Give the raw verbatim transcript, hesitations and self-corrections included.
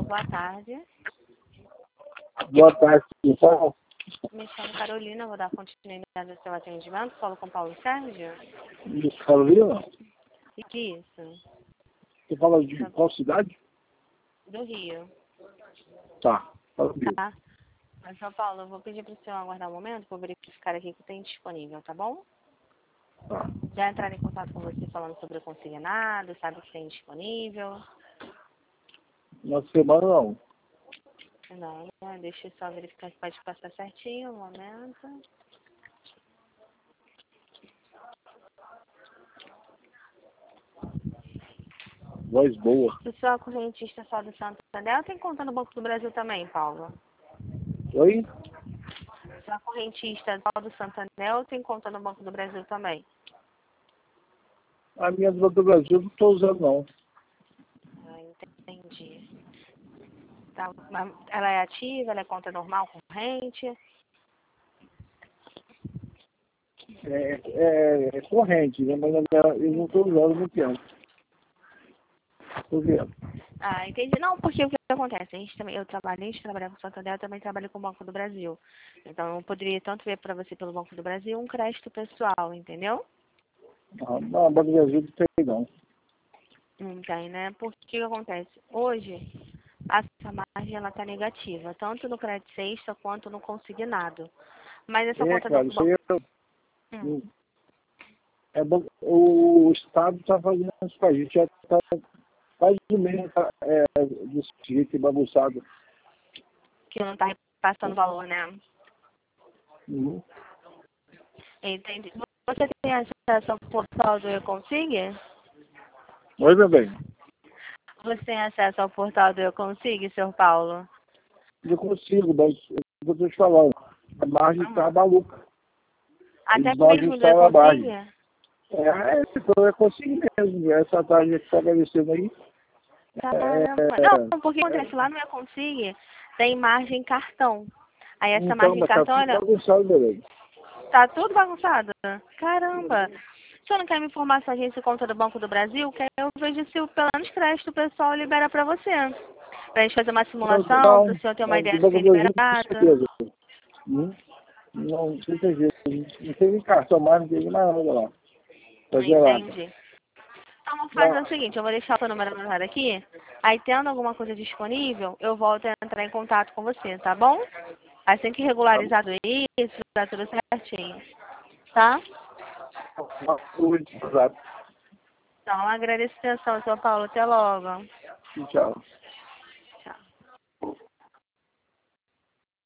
Boa tarde. Boa tarde, pessoal. Me chamo Carolina, vou dar continuidade ao seu atendimento. Falo com Paulo Sérgio. Carolina? Isso. Você fala de qual cidade? Do Rio. Tá. Fala comigo. Tá. Mas, São Paulo, eu vou pedir para o senhor aguardar um momento para verificar aqui que tem disponível, tá bom? Tá. Já entraram em contato com você falando sobre o consignado, sabe que tem disponível? Na semana não. Não, né? Deixa eu só verificar se pode passar certinho, um momento. Voz boa. O senhor é correntista só do Santander ou tem conta no Banco do Brasil também, Paulo? Oi? O senhor é correntista só do Santander ou tem conta no Banco do Brasil também? A minha do Brasil eu não estou usando, não. Ah, entendi. Tá, mas ela é ativa, ela é conta normal, corrente? É, é, é corrente, né? Mas a minha, eu não estou usando muito tempo. Estou vendo. Ah, entendi. Não, porque o que acontece? A gente também, eu trabalhei, a gente trabalha com o Santander, eu também trabalho com o Banco do Brasil. Então, eu poderia tanto ver para você pelo Banco do Brasil um crédito pessoal, entendeu? Ah, não, Banco do Brasil não tem, não. Não tem, né? Porque o que acontece? Hoje, essa margem ela está negativa, tanto no crédito sexta quanto no consignado. Mas essa É, conta do cara, isso aí banco. é, Hum. é bom. O Estado está fazendo isso com a gente. Já tá, faz um mês tá, é, desse jeito bagunçado. Que não está passando valor, né? Uhum. Entendi. Você tem acesso ao portal do Econsig? Oi, meu bem. Você tem acesso ao portal do Econsig, senhor Paulo? Eu consigo, mas eu estou te falando, a margem está Uhum. maluca. Até Eles não mesmo do ajustaram a Econsig? margem. É, então é consigo mesmo. Essa taxa que está aparecendo aí. É, Caramba. Não, porque acontece lá no Econsig tem margem cartão. Aí essa então, margem mas está cartão, tudo olha, bagunçado, meu bem. tá tudo bagunçado. Caramba. O senhor não quer me informar se a agência conta do Banco do Brasil? Que aí eu vejo se o pelo menos crédito o pessoal libera pra você. Pra gente fazer uma Não, simulação, não, pro senhor ter uma não, ideia do de Banco ser do Brasil, com liberado. certeza. Não, não, não tem jeito. Não tem nem cartão mais, não tem nem mais nada lá. Tá Não gelado. entendi. Então, vamos fazer Não, o seguinte, eu vou deixar o seu número anotado aqui, aí tendo alguma coisa disponível, eu volto a entrar em contato com você, tá bom? Assim que tá regularizado isso, tá tudo certinho, tá? bom. Exato. Então, agradeço a atenção, seu Paulo, até logo. Tchau.